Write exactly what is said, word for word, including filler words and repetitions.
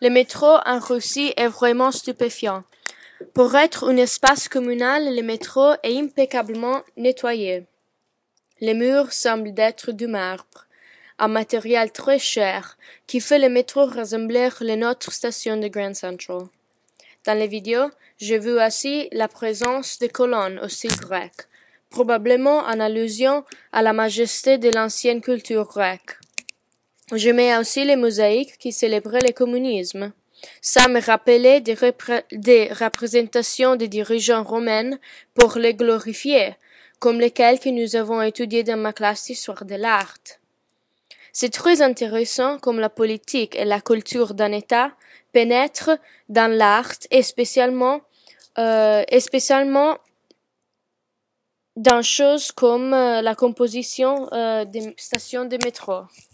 Le métro en Russie est vraiment stupéfiant. Pour être un espace communal, le métro est impeccablement nettoyé. Les murs semblent être du marbre, un matériel très cher qui fait le métro ressembler à notre station de Grand Central. Dans les vidéos, j'ai vu aussi la présence de colonnes au style grec, probablement en allusion à la majesté de l'ancienne culture grecque. J'aimais aussi les mosaïques qui célébraient le communisme. Ça me rappelait des, repré- des représentations des dirigeants romains pour les glorifier, comme lesquelles que nous avons étudiées dans ma classe d'histoire de l'art. C'est très intéressant comme la politique et la culture d'un État pénètrent dans l'art et spécialement, euh, et spécialement dans choses comme euh, la composition euh, des stations de métro.